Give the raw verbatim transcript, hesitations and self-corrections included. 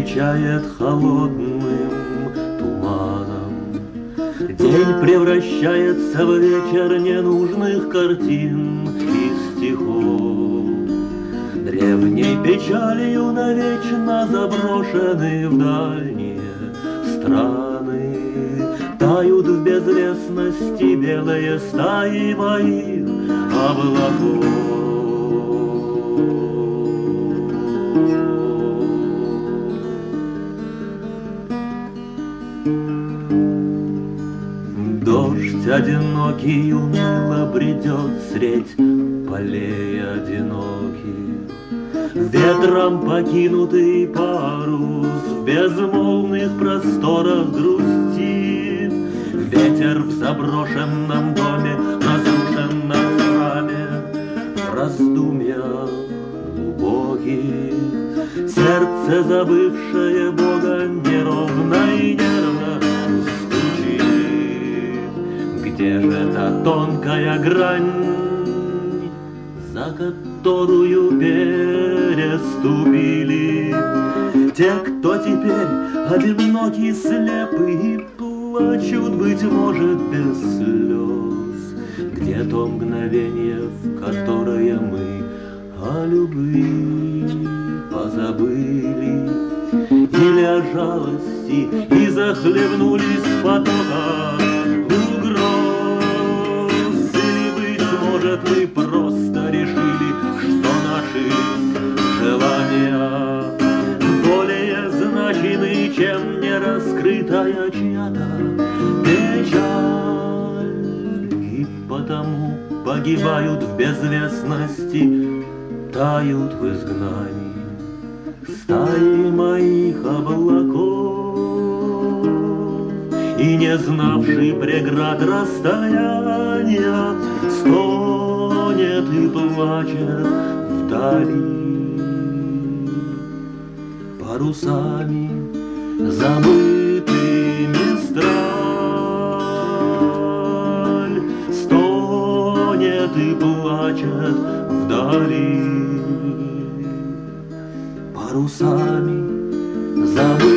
встречает холодным туманом. День превращается в вечер ненужных картин и стихов. Древней печалью навечно заброшены в дальние страны. Тают в безвестности белые стаи моих облаков. Дождь одинокий уныло бредет средь полей одиноких. Ветром покинутый парус в безмолвных просторах грустит. Ветер в заброшенном доме, разрушенном храме, в раздумьях глубоких. Сердце, забывшее Бога, неровно и нервно стучит. Где же эта тонкая грань, за которую переступили те, кто теперь одинокий, слепый и плачут, быть может, без слез? Где то мгновение, в которое мы о любви позабыли, или о жалости и захлебнулись в потоках угроз? Или, быть может, мы просто решили, что наши желания более значимы, чем нераскрытая чья-то печаль, и потому погибают в безвестности, тают в изгнании стаи моих облаков. И не знавший преград расстояния стонет и плачет вдали. Парусами забытыми страль стонет и плачет вдали. Парусами забытыми